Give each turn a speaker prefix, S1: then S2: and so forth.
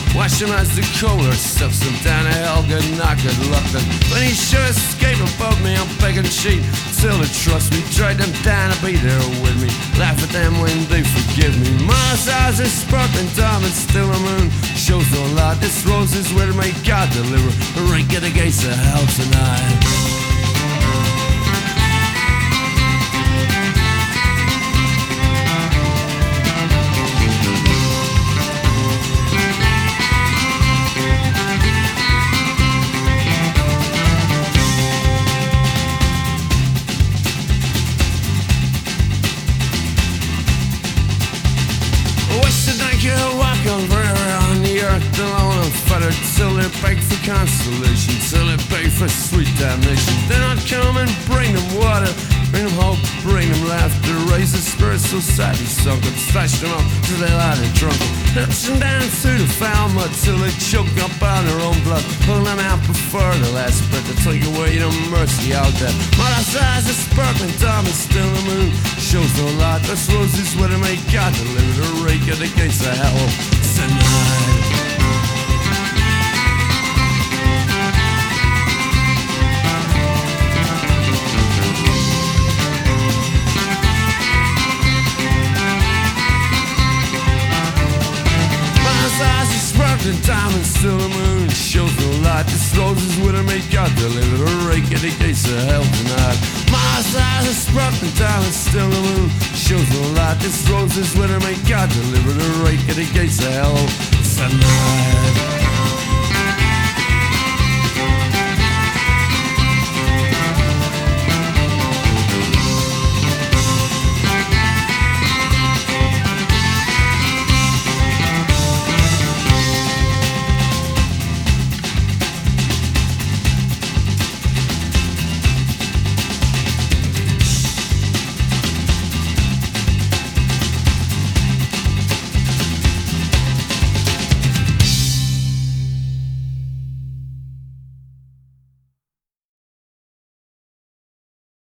S1: Watch him as the cooler sucks him down a hell, good knock, good luck. When he should escape above me, I'm begging cheap till they trust me. Drag them down and be there with me. Laugh at them when they forgive me. Mars eyes are sparkling diamonds, still a moon. Shows no light, this rose is where may God deliver. Rake at the gates of hell tonight. On the earth alone, unfettered till they beg for consolation, till they beg for sweet damnation. Then I'd come and bring them water, bring them hope, bring them laughter, raise the spirits so sadly sunken, splash them up till they lie and drunken, touch them down through the foul mud till they choke up on their own blood, pull them out before the last breath to take away the mercy out there. Mother's eyes are sparkling diamonds, still the moon shows no light. This rose is where they make God deliver the rake at the gates of hell tonight. Sparkling diamonds, still the moon shows no light. This rose is where they make God deliver the rake at the gates of hell tonight. My eyes are sparkling diamonds, still the moon shows no light. This rose is where they make God deliver the rake at the gates of hell tonight.